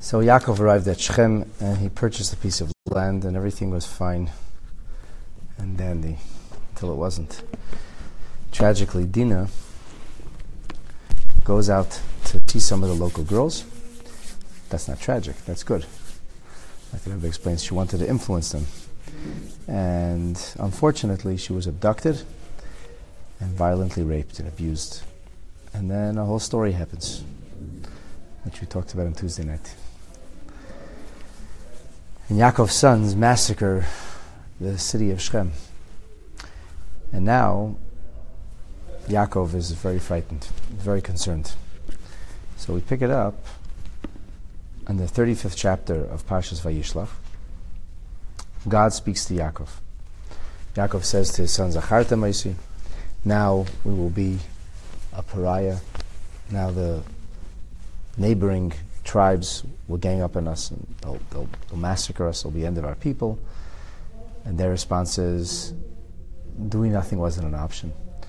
So Yaakov arrived at Shechem and he purchased a piece of land and everything was fine and dandy until it wasn't. Tragically, Dinah goes out to see some of the local girls. That's not tragic, that's good. Like the Rebbe explains, she wanted to influence them. And unfortunately, she was abducted and violently raped and abused. And then a whole story happens, which we talked about on Tuesday night. And Yaakov's sons massacre the city of Shechem. And now, Yaakov is very frightened, very concerned. So we pick it up in the 35th chapter of Parshas Vayishlach. God speaks to Yaakov. Yaakov says to his son, Zacharta Maisi, now we will be a pariah. Now the neighboring tribes will gang up on us and they'll massacre us. It'll be the end of our people. And their response is, doing nothing wasn't an option.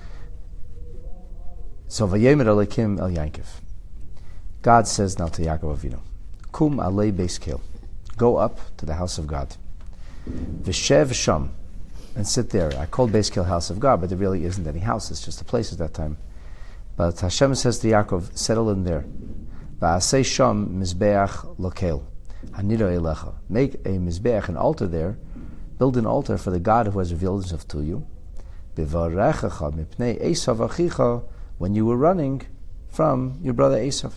So Vayemer Elokim El Yankiv. God says now to Yaakov Avinu, Kum alei beis kel. Go up to the house of God. V'shev sham. And sit there. I called beis kel house of God, but there really isn't any house. It's just a place at that time. But Hashem says to Yaakov, settle in there. V'asei sham mizbeach lokel. Haniro elecha. Make a mizbeach, an altar there. Build an altar for the God who has revealed himself to you. B'varechecha mipnei Esav achicha, when you were running from your brother Esav.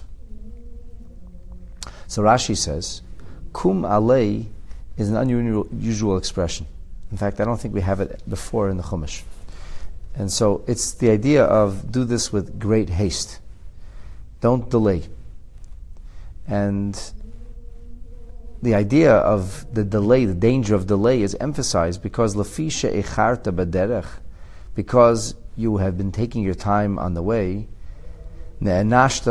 So Rashi says, Kum alei is an unusual expression. In fact, I don't think we have it before in the Chumash. And so it's the idea of do this with great haste. Don't delay. And the idea of the delay, the danger of delay is emphasized because Lafi she'echarta baderech, because you have been taking your time on the way. This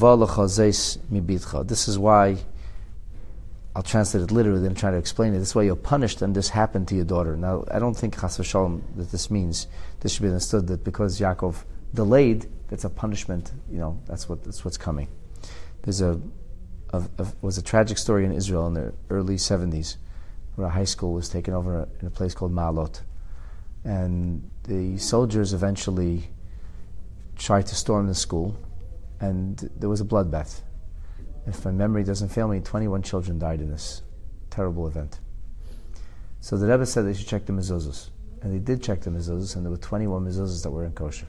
is why, I'll translate it literally and try to explain it. This is why you're punished and this happened to your daughter. Now, I don't think chas v'shalom that this means. This should be understood that because Yaakov delayed, that's a punishment. That's what's coming. There's was a tragic story in Israel in the early 70s where a high school was taken over in a place called Ma'alot. And the soldiers eventually tried to storm the school, and there was a bloodbath. If my memory doesn't fail me, 21 children died in this terrible event. So the Rebbe said they should check the mezuzos. And they did check the mezuzos, and there were 21 mezuzos that were in kosher.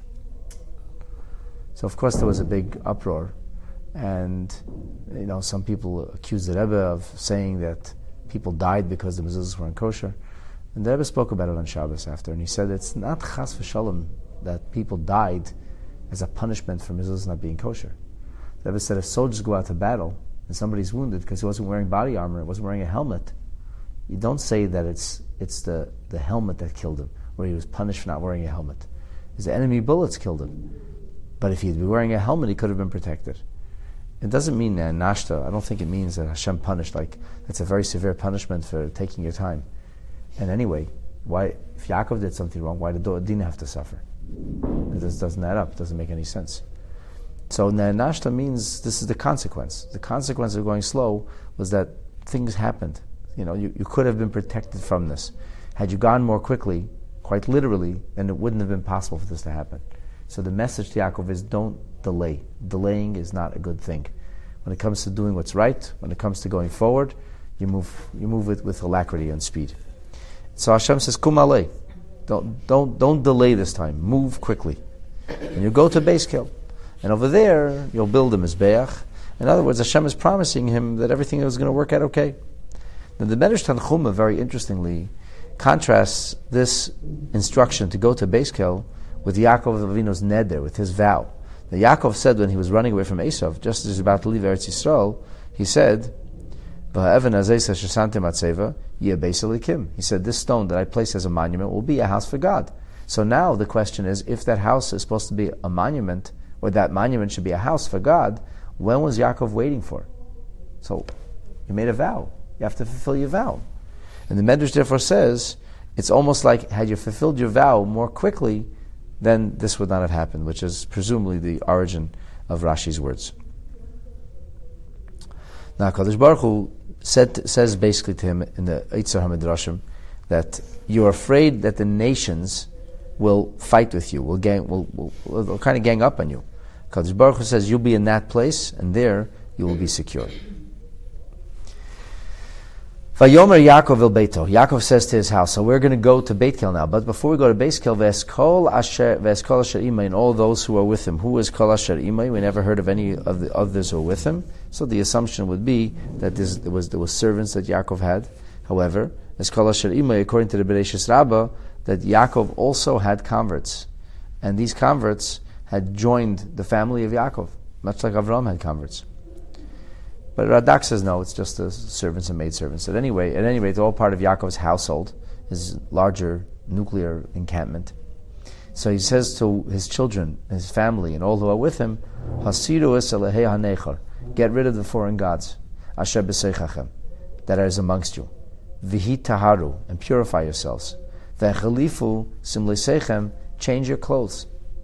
So of course there was a big uproar, and some people accused the Rebbe of saying that people died because the mezuzos were in kosher. And the Rebbe spoke about it on Shabbos after, and he said it's not chas v'shalom that people died as a punishment for mezuzos not being kosher. The Rebbe said if soldiers go out to battle and somebody's wounded because he wasn't wearing body armor, wasn't wearing a helmet, you don't say that it's the helmet that killed him, or he was punished for not wearing a helmet. It's the enemy bullets killed him. But if he'd been wearing a helmet, he could have been protected. It doesn't mean nashta. I don't think it means that Hashem punished, like that's a very severe punishment for taking your time. And anyway, why, if Yaakov did something wrong, why did Dinah have to suffer? This doesn't add up. It doesn't make any sense. So nashta means this is the consequence. The consequence of going slow was that things happened. You could have been protected from this. Had you gone more quickly, quite literally, then it wouldn't have been possible for this to happen. So the message to Yaakov is don't delay. Delaying is not a good thing. When it comes to doing what's right, when it comes to going forward, you move it with alacrity and speed. So Hashem says, Kum alei. Don't delay this time. Move quickly. And you go to Beis Kel. And over there, you'll build a Mizbeach. In other words, Hashem is promising him that everything is going to work out okay. Now the Medrash Tanchuma, very interestingly, contrasts this instruction to go to Beis Kel with Yaakov Avinu's neder, with his vow. Now Yaakov said when he was running away from Esav, just as he was about to leave Eretz Yisrael, he said, he said, this stone that I place as a monument will be a house for God. So now the question is, if that house is supposed to be a monument, or that monument should be a house for God, when was Yaakov waiting for? So, you made a vow. You have to fulfill your vow. And the Medrash therefore says, it's almost like, had you fulfilled your vow more quickly, then this would not have happened, which is presumably the origin of Rashi's words. Now, Kadosh Baruch Hu says basically to him in the Eitzar HaMidrashim that you're afraid that the nations will fight with you, will kind of gang up on you. Kadosh Baruch Hu says you'll be in that place, and there you will be secure. Vayomer Yaakov el Beito. Yaakov says to his house. So we're going to go to Beit Kel now. But before we go to Beit Kel, V'eskol asher imay, and all those who are with him. Who is kol asher imay? We never heard of any of the others who are with him. So the assumption would be that there was servants that Yaakov had. However, as kol asher imay, according to the Bereshis Rabbah, that Yaakov also had converts, and these converts had joined the family of Yaakov, much like Avraham had converts. But Radak says no, it's just the servants and maidservants. At any rate, it's all part of Yaakov's household, his larger nuclear encampment. So he says to his children, his family, and all who are with him, Hasiru es elehei hanechar, get rid of the foreign gods, asher b'seichachem, that is amongst you. V'hi taharu, and purify yourselves. V'echalifu simleisechem, change your clothes.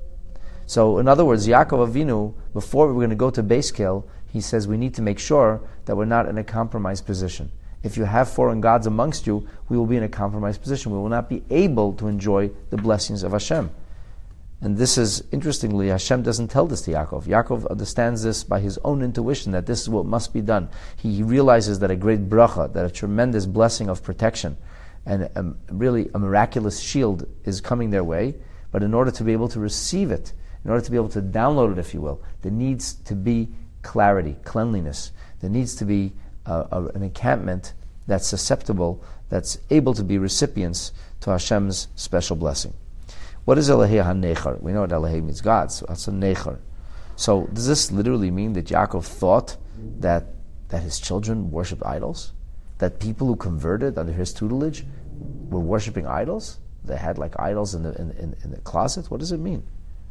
So in other words, Yaakov Avinu, before we're going to go to Beis Kel, he says we need to make sure that we're not in a compromised position. If you have foreign gods amongst you, we will be in a compromised position. We will not be able to enjoy the blessings of Hashem. And this is, interestingly, Hashem doesn't tell this to Yaakov. Yaakov understands this by his own intuition, that this is what must be done. He realizes that a great bracha, that a tremendous blessing of protection, and really a miraculous shield is coming their way. But in order to be able to receive it, in order to be able to download it, if you will, there needs to be clarity, cleanliness. There needs to be an encampment that's susceptible, that's able to be recipients to Hashem's special blessing. What is Elahei HaNechar? We know what Elahei means, God, so that's a Nechar. So does this literally mean that Yaakov thought that his children worshipped idols? That people who converted under his tutelage were worshipping idols? They had like idols in the closet? What does it mean?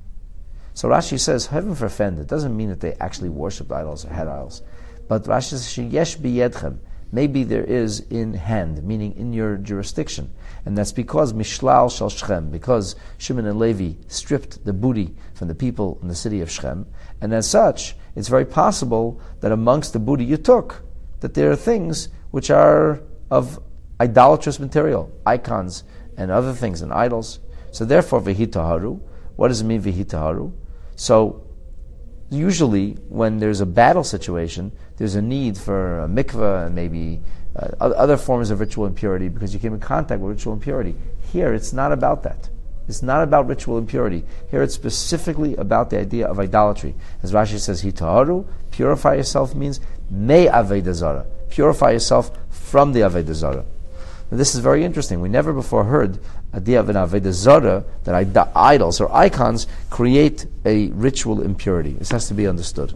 So Rashi says, heaven forfend, it doesn't mean that they actually worshipped idols or had idols. But Rashi says, yesh biyedchem, maybe there is in hand, meaning in your jurisdiction. And that's because Mishlal shal Shechem, because Shimon and Levi stripped the booty from the people in the city of Shechem. And as such, it's very possible that amongst the booty you took, that there are things which are of idolatrous material, icons and other things, and idols. So therefore, v'hitaharu. What does it mean, v'hitaharu? So, usually, when there's a battle situation, there's a need for a mikveh and maybe other forms of ritual impurity because you came in contact with ritual impurity. Here, it's not about that. It's not about ritual impurity. Here, it's specifically about the idea of idolatry. As Rashi says, hitaharu, purify yourself means me aveidah zara. Purify yourself from the aveidah zara. Now, this is very interesting. We never before heard idea of an aveidah zara, that idols or icons create a ritual impurity. This has to be understood.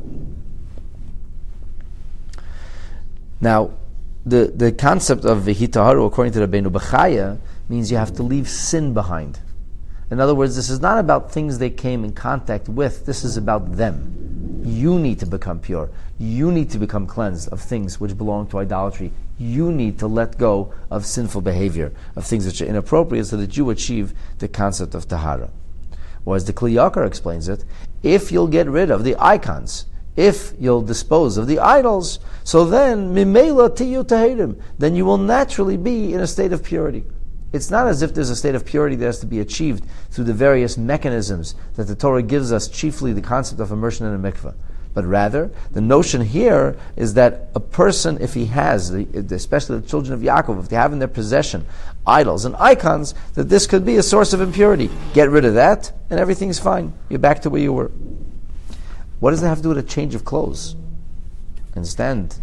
Now, the concept of v'hitaharu, according to Rabbeinu Bechaya, means you have to leave sin behind. In other words, this is not about things they came in contact with. This is about them. You need to become pure. You need to become cleansed of things which belong to idolatry. You need to let go of sinful behavior, of things which are inappropriate, so that you achieve the concept of tahara. Or as the Kli Yakar explains it, if you'll get rid of the icons, if you'll dispose of the idols, so then mimela tiyu tahirim, then you will naturally be in a state of purity. It's not as if there's a state of purity that has to be achieved through the various mechanisms that the Torah gives us, chiefly the concept of immersion in a mikveh. But rather, the notion here is that a person, if he has, especially the children of Yaakov, if they have in their possession idols and icons, that this could be a source of impurity. Get rid of that, and everything's fine. You're back to where you were. What does that have to do with a change of clothes? Understand?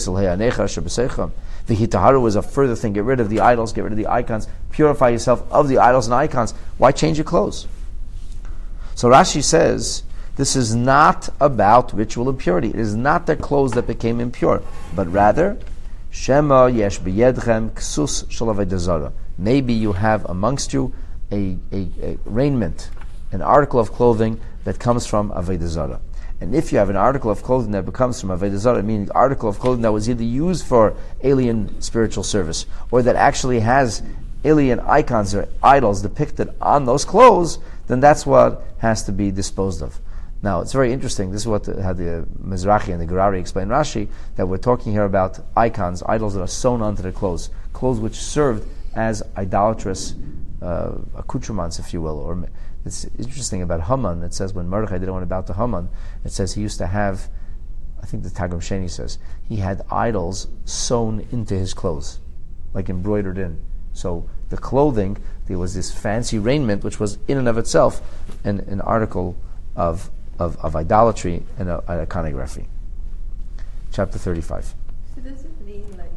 The hitaharu is a further thing. Get rid of the idols, get rid of the icons, purify yourself of the idols and icons. Why change your clothes? So Rashi says, this is not about ritual impurity. It is not their clothes that became impure, but rather, Shema yesh b'yedchem ksus shel aveidah zara. Maybe you have amongst you a raiment, an article of clothing that comes from aveidah zara. And if you have an article of clothing that becomes from aveidah zara, meaning an article of clothing that was either used for alien spiritual service, or that actually has alien icons or idols depicted on those clothes, then that's what has to be disposed of. Now, it's very interesting. This is how the Mizrahi and the Gerari explain Rashi, that we're talking here about icons, idols that are sewn onto the clothes which served as idolatrous accoutrements, if you will. Or it's interesting about Haman. It says when Mordechai didn't want to bow to Haman, it says he used to have, I think the Targum Sheni says, he had idols sewn into his clothes, like embroidered in. So the clothing, there was this fancy raiment, which was in and of itself an article of idolatry and iconography. Chapter 35. So does it mean like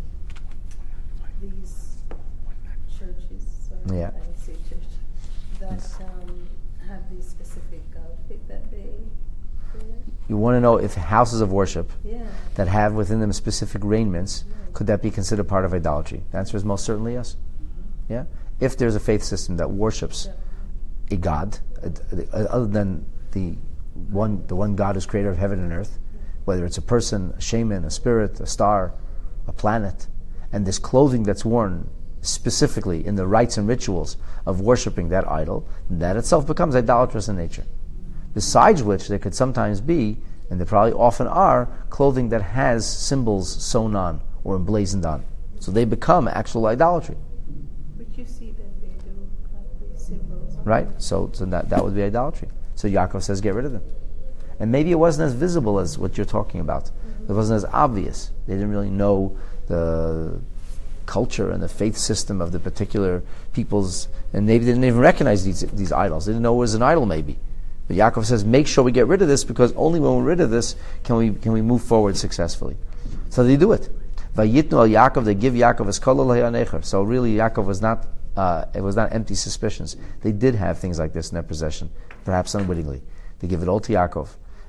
these churches, Yeah. I would say church, that have these specific outfit that they wear? You want to know if houses of worship Yeah. that have within them specific raiments, could that be considered part of idolatry? The answer is most certainly yes. Yeah. If there's a faith system that worships a god other than the one God who's creator of heaven and earth, whether it's a person, a shaman, a spirit, a star, a planet, and this clothing that's worn specifically in the rites and rituals of worshiping that idol, that itself becomes idolatrous in nature. Besides which, there could sometimes be, and there probably often are, clothing that has symbols sewn on or emblazoned on. So they become actual idolatry. But you see that they do have these symbols. Right? So that would be idolatry. So Yaakov says, get rid of them. And maybe it wasn't as visible as what you're talking about. It wasn't as obvious. They didn't really know the culture and the faith system of the particular peoples, and maybe they didn't even recognize these idols. They didn't know it was an idol, maybe. But Yaakov says, make sure we get rid of this, because only when we're rid of this can we move forward successfully. So they do it. Vayitnu al Yaakov, they give Yaakov his kol necher. So really, Yaakov was not. It was not empty suspicions. They did have things like this in their possession, perhaps unwittingly. They give it all to Yaakov.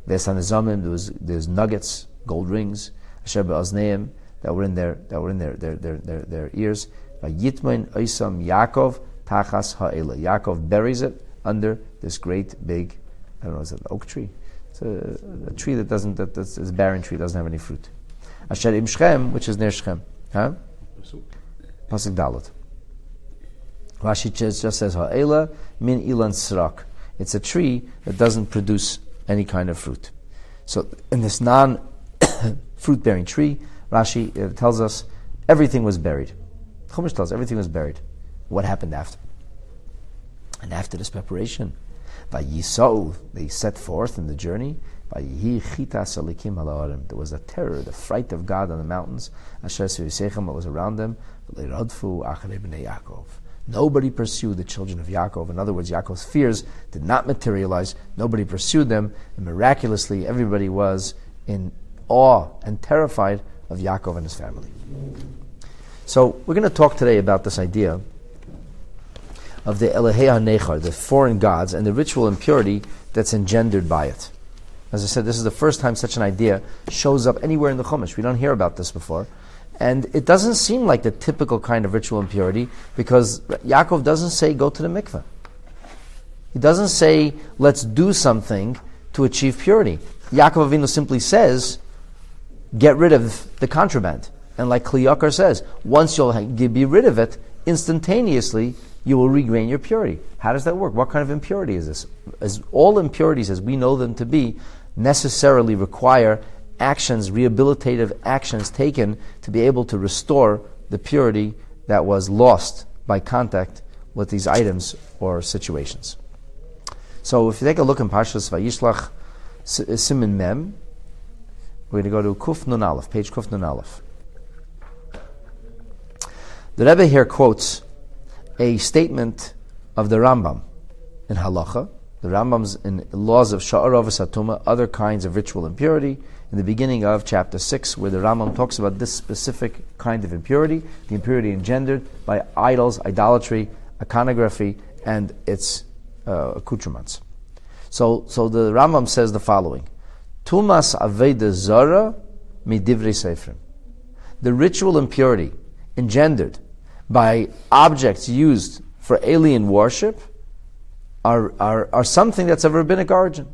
There's nuggets, gold rings, asher be'ozneim, that were in their ears. Vayitmein oisam Yaakov tachas ha'ela. Yaakov buries it under this great big, I don't know, is it an oak tree? It's a tree that's a barren tree, doesn't have any fruit. Asher im Shechem, which is near Shechem. Pasuk Dalet. Rashi just says ha'ela min ilan srak. It's a tree that doesn't produce any kind of fruit. So in this non-fruit-bearing tree, Rashi tells us everything was buried. Chumash tells us everything was buried. What happened after? And after this preparation, Vayisau, they set forth in the journey. Vayihi chitas alikim ha'la'arim. There was a terror, the fright of God on the mountains. Asher seisechem, what was around them. V'leiradfu acharei bnei Yaakov. Nobody pursued the children of Yaakov. In other words, Yaakov's fears did not materialize. Nobody pursued them, and miraculously, everybody was in awe and terrified of Yaakov and his family. So we're going to talk today about this idea of the Elehei HaNechar, the foreign gods, and the ritual impurity that's engendered by it. As I said, this is the first time such an idea shows up anywhere in the Chumash. We don't hear about this before. And it doesn't seem like the typical kind of ritual impurity, because Yaakov doesn't say, go to the mikveh. He doesn't say, let's do something to achieve purity. Yaakov Avinu simply says, get rid of the contraband. And like Kli Yakar says, once you'll be rid of it, instantaneously you will regain your purity. How does that work? What kind of impurity is this? As all impurities, as we know them to be, necessarily require actions, rehabilitative actions taken to be able to restore the purity that was lost by contact with these items or situations. So if you take a look in Parshas Vayishlach, Siman Mem, we're going to go to Kuf Nun Aleph, page Kuf Nun Aleph. The Rebbe here quotes a statement of the Rambam in Halacha. The Rambam's in laws of Sha'ar Satuma, other kinds of ritual impurity, in the beginning of chapter 6, where the Rambam talks about this specific kind of impurity, the impurity engendered by idols, idolatry, iconography, and its accoutrements. So the Rambam says the following: Tumas Aveda Zara Midivrei Seifrim. The ritual impurity engendered by objects used for alien worship are something that's of rabbinic origin.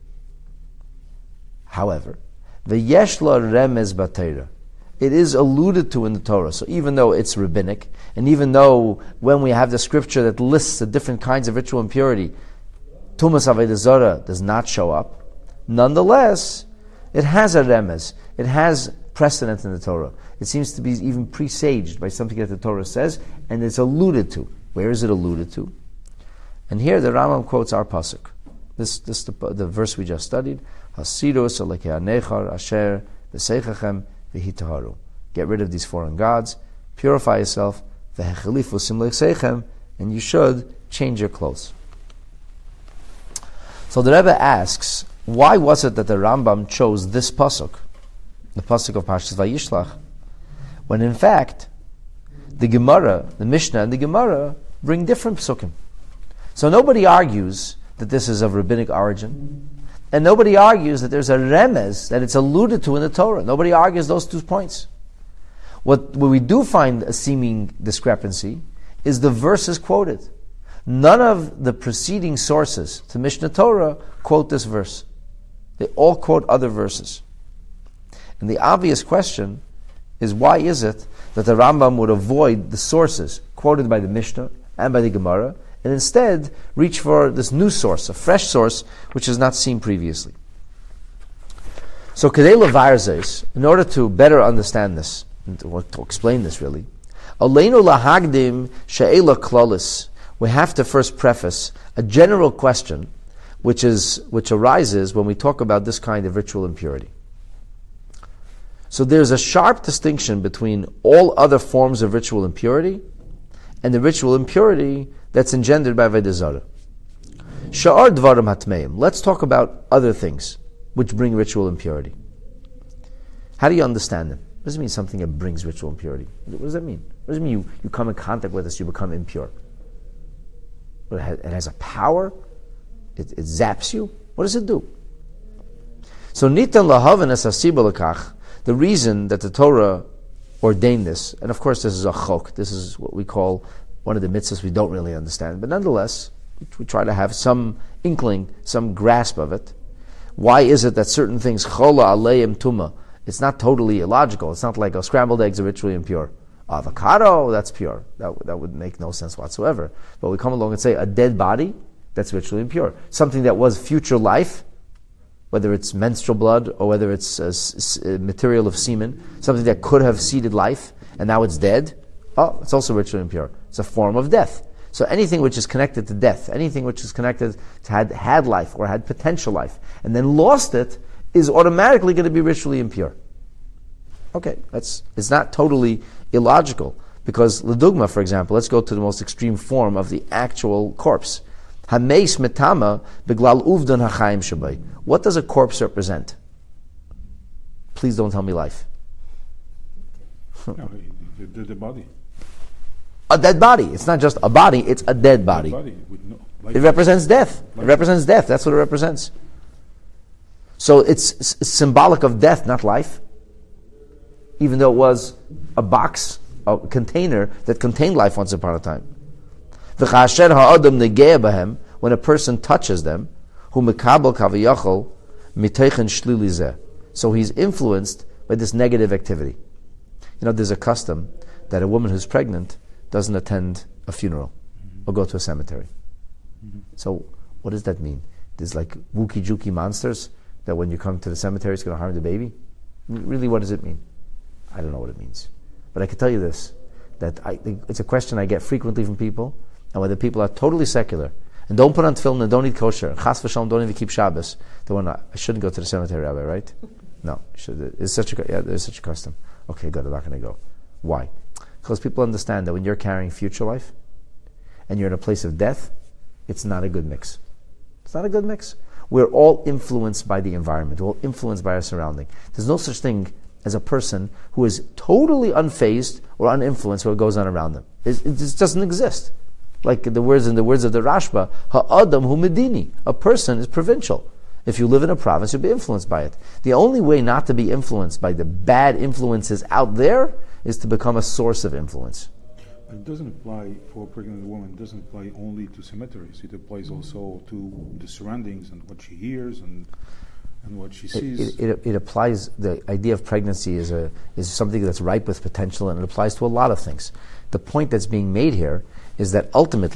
However, the Yeshla Remez B'Torah, it is alluded to in the Torah. So even though it's rabbinic, and even though when we have the scripture that lists the different kinds of ritual impurity, Tumas Avodah Zarah does not show up, nonetheless, it has a remez. It has precedent in the Torah. It seems to be even presaged by something that the Torah says, and it's alluded to. Where is it alluded to? And here the Rambam quotes our pasuk. This the verse we just studied. Hasidus alekei anechar asher v'seichachem v'hitaharu. Get rid of these foreign gods, purify yourself, v'hechelifu simlech seichem, and you should change your clothes. So the Rebbe asks, why was it that the Rambam chose this pasuk, the pasuk of Parshas Vayishlach, when in fact the Gemara, the Mishnah and the Gemara bring different psukim? So nobody argues that this is of rabbinic origin, and nobody argues that there's a remez, that it's alluded to in the Torah. Nobody argues those 2 points. What we do find a seeming discrepancy is the verses quoted. None of the preceding sources to Mishnah Torah quote this verse. They all quote other verses. And the obvious question is, why is it that the Rambam would avoid the sources quoted by the Mishnah and by the Gemara, and instead reach for this new source, a fresh source, which is not seen previously? So, Kedei Levarzes, in order to better understand this, and to explain this really, Aleinu lahagdim she'ela klalis, we have to first preface a general question which arises when we talk about this kind of ritual impurity. So there's a sharp distinction between all other forms of ritual impurity and the ritual impurity that's engendered by Avodah Zarah. Sha'ar dvarim hatmeim. Let's talk about other things which bring ritual impurity. How do you understand them? What does it mean, something that brings ritual impurity? What does that mean? What does it mean you come in contact with this, you become impure? It has a power? It zaps you? What does it do? So nitan lahaven es hasiba lekach. The reason that the Torah ordained this, and of course this is a chok, this is what we call one of the mitzvahs we don't really understand, but nonetheless, we try to have some inkling, some grasp of it. Why is it that certain things, chola aleim tuma, it's not totally illogical. It's not like scrambled eggs are ritually impure. Avocado, that's pure. That would make no sense whatsoever. But we come along and say a dead body, that's ritually impure. Something that was future life, whether it's menstrual blood or whether it's material of semen, something that could have seeded life and now it's dead, it's also ritually impure. It's a form of death. So anything which is connected to death, anything which is connected to had life or had potential life and then lost it, is automatically going to be ritually impure. Okay, it's not totally illogical, because Ledugma, for example, let's go to the most extreme form of the actual corpse. Hameis metama beglal uvdan hachaim shabay. What does a corpse represent? Please don't tell me life. No, the body. A dead body. It's not just a body, it's a dead body. It represents death. It represents death. That's what it represents. So it's symbolic of death, not life. Even though it was a box, a container that contained life once upon a time. When a person touches them, so he's influenced by this negative activity. You know, there's a custom that a woman who's pregnant doesn't attend a funeral or go to a cemetery. So what does that mean? There's like wookie-jookie monsters that when you come to the cemetery it's going to harm the baby? Really, what does it mean? I don't know what it means. But I can tell you this, that it's a question I get frequently from people, and whether people are totally secular and don't put on tefillin and don't eat kosher, chas v'shalom, don't even keep Shabbos, they want, I shouldn't go to the cemetery, Rabbi, right? No, there's such a custom. Okay, good, I'm not going to go. Why? Because people understand that when you're carrying future life and you're in a place of death, it's not a good mix. It's not a good mix. We're all influenced by the environment. We're all influenced by our surrounding. There's no such thing as a person who is totally unfazed or uninfluenced what goes on around them. It just doesn't exist. Like in the words of the Rashba, ha'adam hu medini. A person is provincial. If you live in a province, you'll be influenced by it. The only way not to be influenced by the bad influences out there is to become a source of influence. But it doesn't apply for a pregnant woman. It doesn't apply only to cemeteries. It applies also to the surroundings and what she hears and what she sees. It applies. The idea of pregnancy is something that's ripe with potential, and it applies to a lot of things. The point that's being made here is that ultimately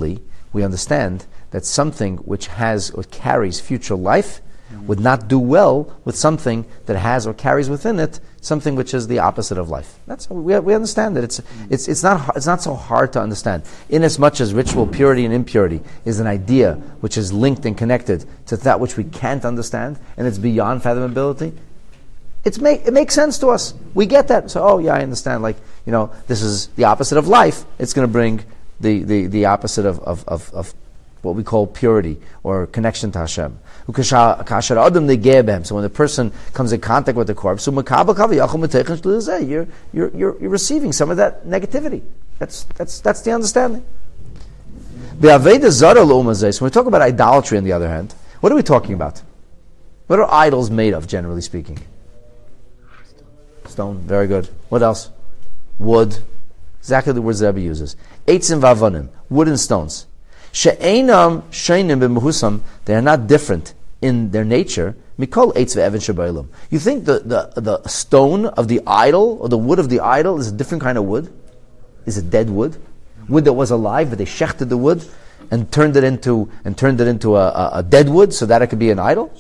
we understand that something which has or carries future life would not do well with something that has or carries within it something which is the opposite of life. That's we understand that it's not so hard to understand. In as much as ritual purity and impurity is an idea which is linked and connected to that which we can't understand and it's beyond fathomability, it makes sense to us. We get that. So I understand. Like this is the opposite of life. It's going to bring the opposite of what we call purity or connection to Hashem. So when the person comes in contact with the corpse, you're receiving some of that negativity. That's the understanding. When we talk about idolatry, on the other hand, what are we talking about? What are idols made of, generally speaking? Stone. Very good. What else? Wood. Exactly the words the Rebbe uses. Eitzim v'avonim. Wood and stones. She'einam sheinim b'mehusam. They are not different in their nature. Mikol eitz ve'evan shebaylam. You think the stone of the idol or the wood of the idol is a different kind of wood? Is it dead wood? Wood that was alive, but they shechted the wood and turned it into a dead wood so that it could be an idol?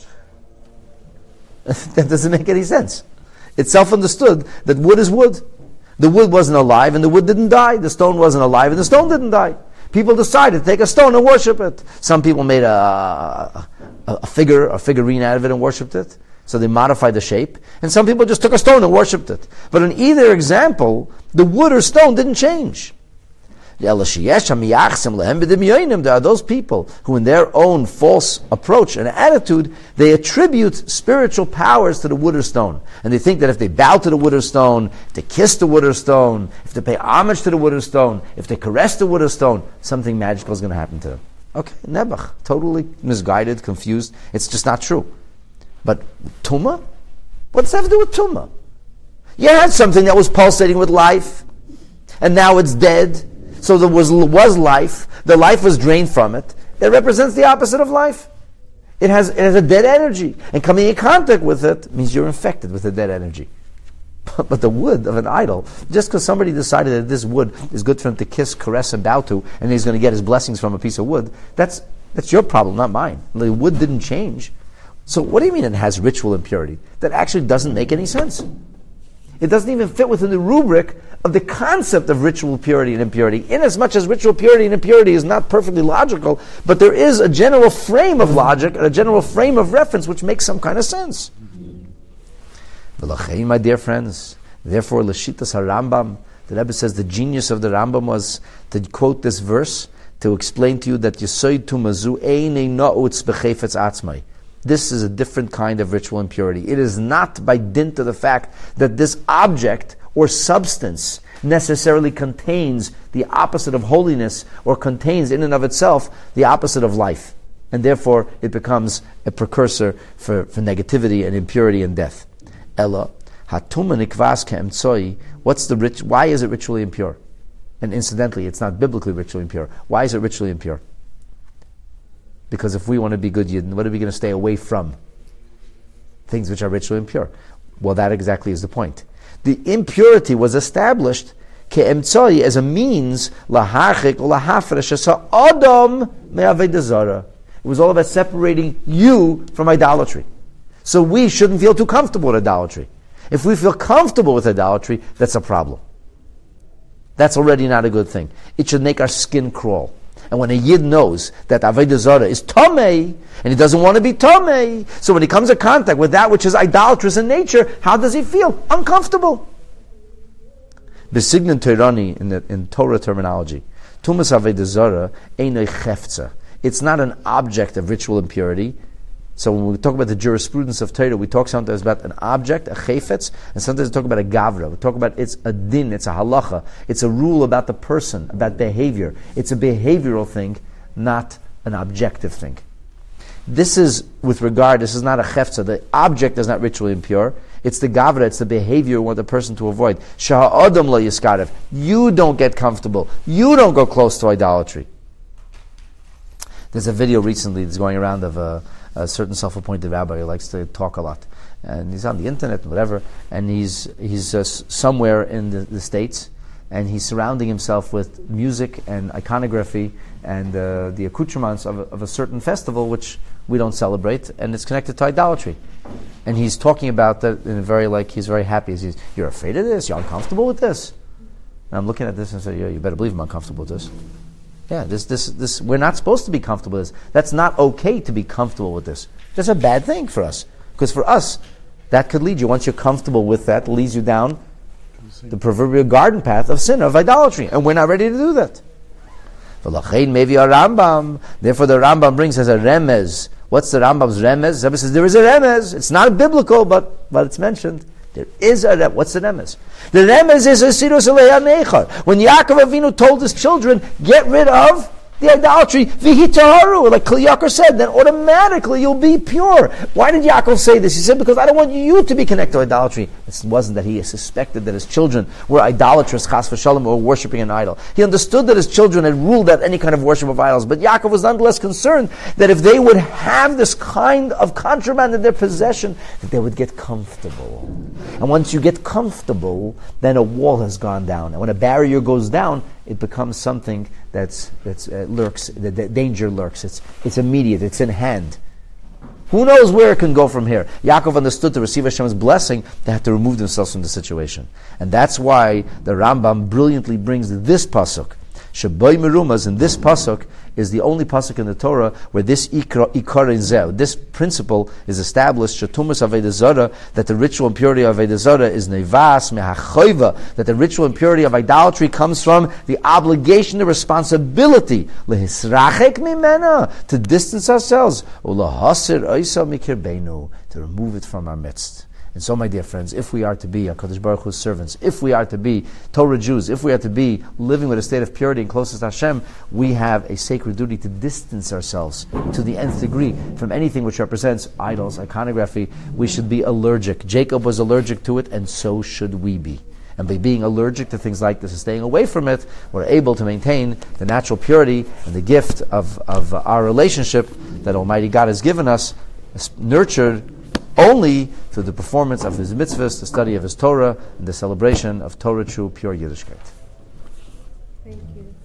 That doesn't make any sense. It's self-understood that wood is wood. The wood wasn't alive and the wood didn't die. The stone wasn't alive and the stone didn't die. People decided to take a stone and worship it. Some people made a figurine out of it and worshipped it. So they modified the shape. And some people just took a stone and worshipped it. But in either example, the wood or stone didn't change. There are those people who in their own false approach and attitude, they attribute spiritual powers to the wood or stone. And they think that if they bow to the wood or stone, if they kiss the wood or stone, if they pay homage to the wood or stone, if they caress the wood or stone, something magical is going to happen to them. Okay, Nebuch, totally misguided, confused. It's just not true. But Tumah? What does that have to do with Tumah? You had something that was pulsating with life, and now it's dead. So there was life. The life was drained from it. It represents the opposite of life. It has a dead energy. And coming in contact with it means you're infected with the dead energy. But the wood of an idol, just because somebody decided that this wood is good for him to kiss, caress, and bow to, and he's going to get his blessings from a piece of wood, that's your problem, not mine. The wood didn't change. So what do you mean it has ritual impurity? That actually doesn't make any sense. It doesn't even fit within the rubric of the concept of ritual purity and impurity, in as much as ritual purity and impurity is not perfectly logical, but there is a general frame of logic and a general frame of reference which makes some kind of sense. My dear friends, therefore, Lashitas HaRambam, the Rebbe says the genius of the Rambam was to quote this verse to explain to you that Yesoid Tumazu Einei Na'utz B'chefetz Atzmai. This is a different kind of ritual impurity. It is not by dint of the fact that this object or substance necessarily contains the opposite of holiness or contains in and of itself the opposite of life. And therefore it becomes a precursor for negativity and impurity and death. Ella, hatuma nikvas ke'emtzoi. Why is it ritually impure? And incidentally, it's not biblically ritually impure. Why is it ritually impure? Because if we want to be good Yidden, what are we going to stay away from? Things which are ritually impure. Well, that exactly is the point. The impurity was established ke'emtzoi as a means lahachik or lahafresh adam me'avodah zarah. It was all about separating you from idolatry. So we shouldn't feel too comfortable with idolatry. If we feel comfortable with idolatry, that's a problem. That's already not a good thing. It should make our skin crawl. And when a Yid knows that Avodah Zarah is Tomei, and he doesn't want to be Tomei, so when he comes in contact with that which is idolatrous in nature, how does he feel? Uncomfortable. Besignan Teirani, in Torah terminology, Tumas Avodah Zarah einoi chefza. It's not an object of ritual impurity. So when we talk about the jurisprudence of Torah, we talk sometimes about an object, a chayfetz, and sometimes we talk about a gavra. We talk about it's a din, it's a halacha, it's a rule about the person, about behavior. It's a behavioral thing, not an objective thing. This is not a chefza. The object is not ritually impure. It's the gavra, it's the behavior we want the person to avoid. Shaha'adam lo yiskarev. You don't get comfortable. You don't go close to idolatry. There's a video recently that's going around of a certain self-appointed rabbi who likes to talk a lot, and he's on the internet and whatever, and he's somewhere in the States, and he's surrounding himself with music and iconography and the accoutrements of a certain festival which we don't celebrate, and it's connected to idolatry. And he's talking about that in a very, he's very happy. You're afraid of this? You're uncomfortable with this? And I'm looking at this and say, yeah, you better believe I'm uncomfortable with this. Yeah, this we're not supposed to be comfortable with this. That's not okay to be comfortable with this. That's a bad thing for us. Because for us, that could lead you, once you're comfortable with that, it leads you down the proverbial garden path of sin, of idolatry. And we're not ready to do that. Maybe a Rambam. Therefore the Rambam brings as a remez. What's the Rambam's remez? The Rebbe says there is a remez. It's not biblical, but it's mentioned. There is a remez. What's the remez? The remez is a sirus alei nechar. When Yaakov Avinu told his children, get rid of the idolatry, v'hitaharu, like Kli Yakar said, then automatically you'll be pure. Why did Yaakov say this? He said, because I don't want you to be connected to idolatry. It wasn't that he suspected that his children were idolatrous, chas v'shalom, or worshipping an idol. He understood that his children had ruled out any kind of worship of idols, but Yaakov was nonetheless concerned that if they would have this kind of contraband in their possession, that they would get comfortable. And once you get comfortable, then a wall has gone down. And when a barrier goes down, it becomes something that lurks. The danger lurks. It's immediate. It's in hand. Who knows where it can go from here? Yaakov understood to receive Hashem's blessing, they had to remove themselves from the situation, and that's why the Rambam brilliantly brings this pasuk. Shaboy Merumas, in this pasuk, is the only pasuk in the Torah where this ikar in zeh, this principle is established, shatumas avodah zarah, that the ritual impurity of avodah zarah is nevas mehachoiva, that the ritual impurity of idolatry comes from the obligation, the responsibility, lehisrachek mimena, to distance ourselves, ulahasir oisa mikirbeinu, to remove it from our midst. And so, my dear friends, if we are to be HaKadosh Baruch Hu's servants, if we are to be Torah Jews, if we are to be living with a state of purity and closest to Hashem, we have a sacred duty to distance ourselves to the nth degree from anything which represents idols, iconography. We should be allergic. Jacob was allergic to it, and so should we be. And by being allergic to things like this and staying away from it, we're able to maintain the natural purity and the gift of our relationship that Almighty God has given us, nurtured only through the performance of His mitzvahs, the study of His Torah, and the celebration of Torah true, pure Yiddishkeit. Thank you.